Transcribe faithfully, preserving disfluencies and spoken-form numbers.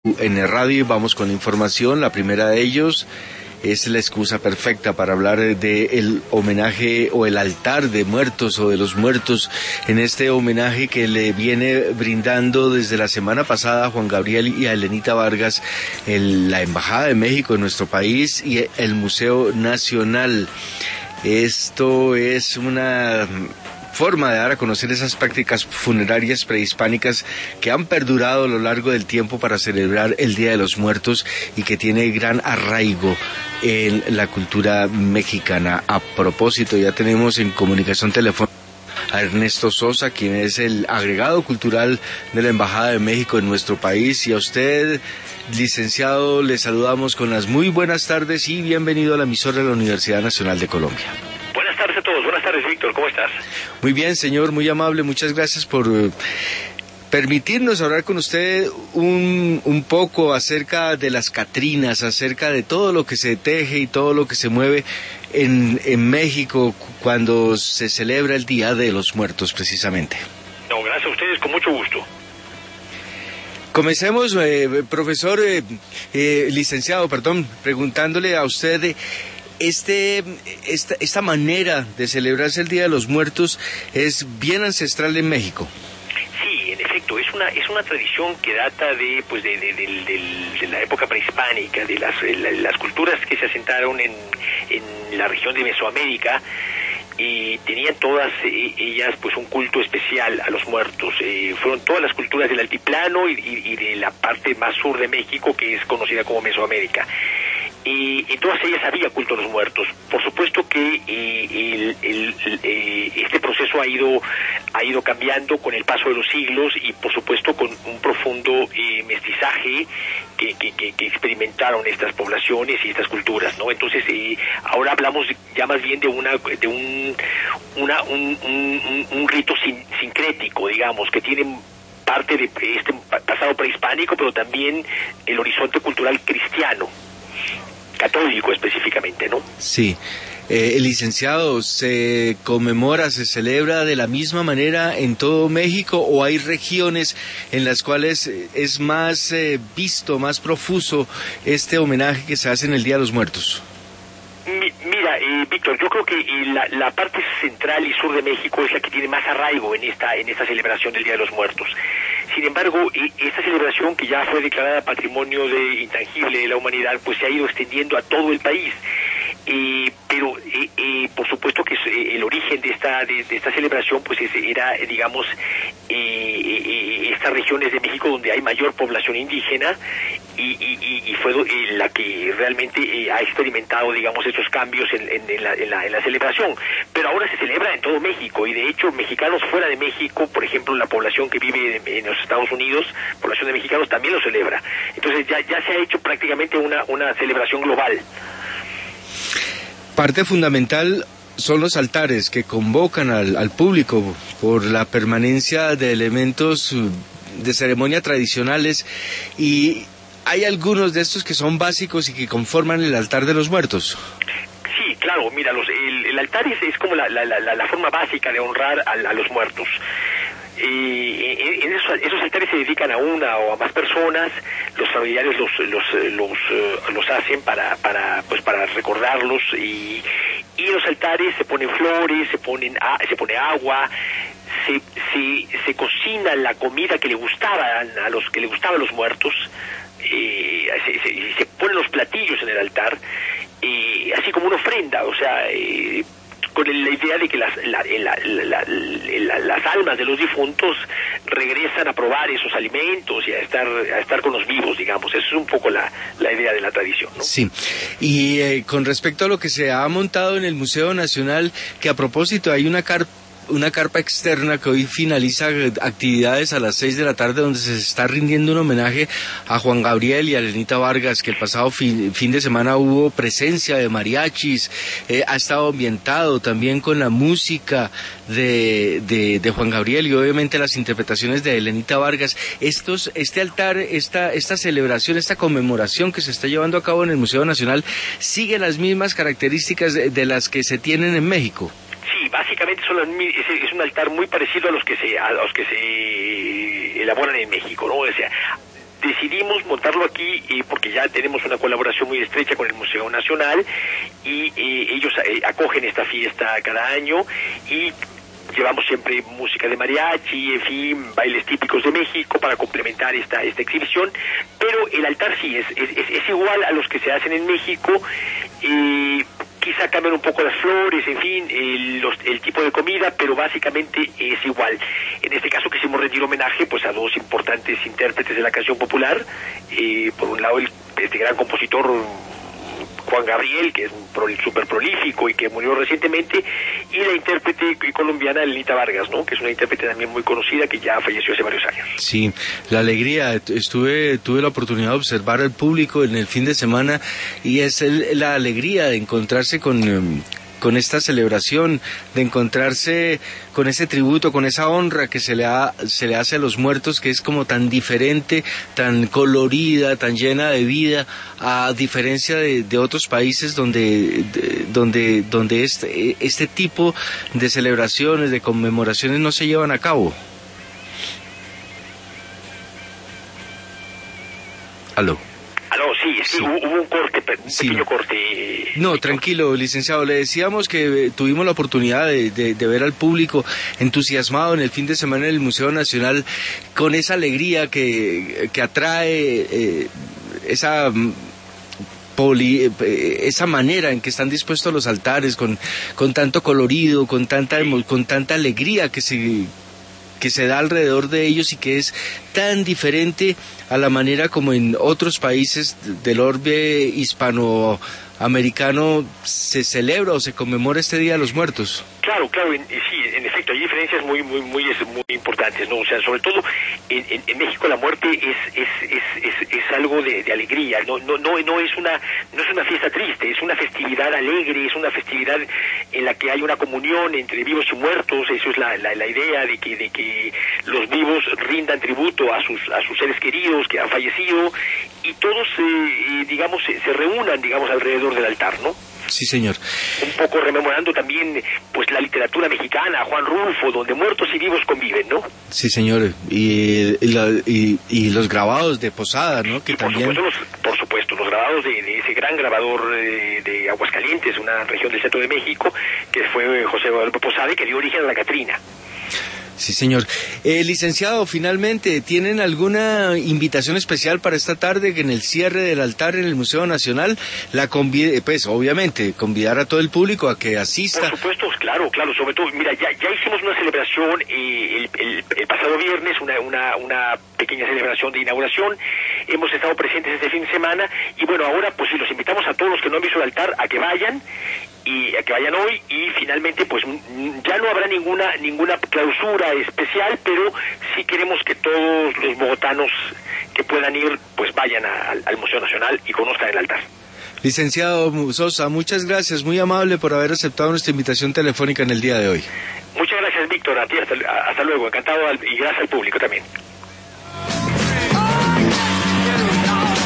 En el radio vamos con la información. La primera de ellos es la excusa perfecta para hablar del homenaje o el altar de muertos o de los muertos, en este homenaje que le viene brindando desde la semana pasada a Juan Gabriel y a Elenita Vargas el, la Embajada de México en nuestro país y el Museo Nacional. Esto es una forma de dar a conocer esas prácticas funerarias prehispánicas que han perdurado a lo largo del tiempo para celebrar el Día de los Muertos y que tiene gran arraigo en la cultura mexicana. A propósito, ya tenemos en comunicación telefónica a Ernesto Sosa, quien es el agregado cultural de la Embajada de México en nuestro país, y a usted, licenciado, le saludamos con las muy buenas tardes y bienvenido a la emisora de la Universidad Nacional de Colombia. Buenas tardes a todos. Buenas tardes, Víctor. ¿Cómo estás? Muy bien, señor, muy amable. Muchas gracias por uh, permitirnos hablar con usted un, un poco acerca de las Catrinas, acerca de todo lo que se teje y todo lo que se mueve en, en México cuando se celebra el Día de los Muertos, precisamente. No, gracias a ustedes, con mucho gusto. Comencemos, eh, profesor, eh, eh, licenciado, perdón, preguntándole a usted... Eh, Este, esta, esta manera de celebrarse el Día de los Muertos es bien ancestral en México. Sí, en efecto, es una es una tradición que data de pues de, de, de, de, de la época prehispánica, de las, la, las culturas que se asentaron en, en la región de Mesoamérica, y tenían todas eh, ellas pues un culto especial a los muertos. Eh, fueron todas las culturas del altiplano y, y, y de la parte más sur de México, que es conocida como Mesoamérica. Y en todas ellas había culto a los muertos. Por supuesto que eh, el, el, el, eh, este proceso ha ido ha ido cambiando con el paso de los siglos y por supuesto con un profundo eh, mestizaje que, que, que, que experimentaron estas poblaciones y estas culturas, ¿no? Entonces eh, ahora hablamos ya más bien de una de un una un, un, un rito sin, sincrético, digamos, que tiene parte de este pasado prehispánico, pero también el horizonte cultural cristiano, católico específicamente, ¿no? Sí. Eh, el licenciado, ¿se conmemora, se celebra de la misma manera en todo México o hay regiones en las cuales es más eh, visto, más profuso este homenaje que se hace en el Día de los Muertos? Mi, mira, eh, Víctor, yo creo que eh, la, la parte central y sur de México es la que tiene más arraigo en esta en esta celebración del Día de los Muertos. Sin embargo, eh, esta celebración, que ya fue declarada Patrimonio de Intangible de la Humanidad, pues se ha ido extendiendo a todo el país. Eh, pero eh, eh, por supuesto que eh, el origen de esta de, de esta celebración pues es, era digamos eh, eh, estas regiones de México donde hay mayor población indígena y, y, y fue eh, la que realmente eh, ha experimentado digamos estos cambios en, en, en, la, en, la, en la celebración. Pero ahora se celebra en todo México y de hecho mexicanos fuera de México, por ejemplo la población que vive en, en los Estados Unidos, población de mexicanos también lo celebra. Entonces ya ya se ha hecho prácticamente una una celebración global. Parte fundamental son los altares que convocan al, al público por la permanencia de elementos de ceremonia tradicionales, y hay algunos de estos que son básicos y que conforman el altar de los muertos. Sí, claro, mira, los, el, el altar es, es como la, la, la, la forma básica de honrar a, a los muertos. Eh, en esos, esos altares se dedican a una o a más personas. Los familiares los los los, uh, los hacen para para pues para recordarlos, y y en los altares se ponen flores, se ponen a, se pone agua, se se se cocina la comida que le gustaba a los que le gustaban los muertos, eh, se, se, se ponen los platillos en el altar, eh, así como una ofrenda, o sea, eh, con la idea de que las, la, la, la, la, las almas de los difuntos regresan a probar esos alimentos y a estar a estar con los vivos, digamos. Esa es un poco la, la idea de la tradición, ¿no? Sí, y eh, con respecto a lo que se ha montado en el Museo Nacional, que a propósito hay una carta una carpa externa que hoy finaliza actividades a las seis de la tarde, donde se está rindiendo un homenaje a Juan Gabriel y a Elenita Vargas, que el pasado fin, fin de semana hubo presencia de mariachis, eh, ha estado ambientado también con la música de, de, de Juan Gabriel y obviamente las interpretaciones de Elenita Vargas. Estos, este altar, esta, esta celebración, esta conmemoración que se está llevando a cabo en el Museo Nacional, sigue las mismas características de, de las que se tienen en México. Sí, básicamente son las, es, es un altar muy parecido a los que se a los que se elaboran en México, ¿no? O sea, decidimos montarlo aquí eh, porque ya tenemos una colaboración muy estrecha con el Museo Nacional y eh, ellos eh, acogen esta fiesta cada año y llevamos siempre música de mariachi, en fin, bailes típicos de México para complementar esta esta exhibición, pero el altar sí es es, es igual a los que se hacen en México, eh, quizá cambian un poco las flores, en fin, el, los, el tipo de comida, pero básicamente es igual. En este caso quisimos rendir homenaje pues a dos importantes intérpretes de la canción popular, eh, por un lado el, este gran compositor Juan Gabriel, que es súper prolífico y que murió recientemente, y la intérprete colombiana Lenita Vargas, ¿no? Que es una intérprete también muy conocida que ya falleció hace varios años. Sí, la alegría, estuve tuve la oportunidad de observar al público en el fin de semana y es el, la alegría de encontrarse con con esta celebración, de encontrarse con ese tributo, con esa honra que se le ha, se le hace a los muertos, que es como tan diferente, tan colorida, tan llena de vida, a diferencia de, de otros países donde, de, donde, donde este, este tipo de celebraciones, de conmemoraciones no se llevan a cabo. Aló. Aló, sí, sí, sí. Hubo un corte, un sí. pequeño corte. No, tranquilo, licenciado. Le decíamos que tuvimos la oportunidad de, de, de ver al público entusiasmado en el fin de semana en el Museo Nacional con esa alegría que, que atrae eh, esa... Poli, esa manera en que están dispuestos los altares, con, con tanto colorido, con tanta, con tanta alegría que se... que se da alrededor de ellos y que es tan diferente a la manera como en otros países del orbe hispanoamericano se celebra o se conmemora este Día de los Muertos. Claro, claro, en, sí, en efecto, hay diferencias muy, muy, muy, muy importantes, ¿no? O sea, sobre todo en, en, en México la muerte es, es, es, es, es algo de, de alegría, no, no, no, no es una, no es una fiesta triste, es una festividad alegre, es una festividad en la que hay una comunión entre vivos y muertos. Eso es la, la, la idea de que, de que los vivos rindan tributo a sus, a sus seres queridos que han fallecido y todos, eh, digamos, se, se reúnan, digamos, alrededor del altar, ¿no? Sí, señor. Un poco rememorando también pues la literatura mexicana, Juan Rulfo, donde muertos y vivos conviven, ¿no? Sí, señor. Y, y, la, y, y los grabados de Posada, ¿no? Que y por también... Supuesto, los, por supuesto, los grabados de, de ese gran grabador de, de Aguascalientes, una región del centro de México, que fue José Guadalupe Posada y que dio origen a la Catrina. Sí, señor. Eh, licenciado, finalmente, ¿tienen alguna invitación especial para esta tarde en el cierre del altar en el Museo Nacional? La convide, pues, obviamente, convidar a todo el público a que asista. Por supuesto, claro, claro, sobre todo, mira, ya, ya hicimos una celebración eh, el, el, el pasado viernes, una, una, una pequeña celebración de inauguración, hemos estado presentes este fin de semana, y bueno, ahora, pues, sí, los invitamos a todos los que no han visto el altar a que vayan, y a que vayan hoy, y finalmente pues ya no habrá ninguna ninguna clausura especial, pero sí queremos que todos los bogotanos que puedan ir pues vayan a, al Museo Nacional y conozcan el altar. Licenciado Sosa, muchas gracias, muy amable por haber aceptado nuestra invitación telefónica en el día de hoy. Muchas gracias, Víctor, a ti, hasta, hasta luego, encantado, y gracias al público también.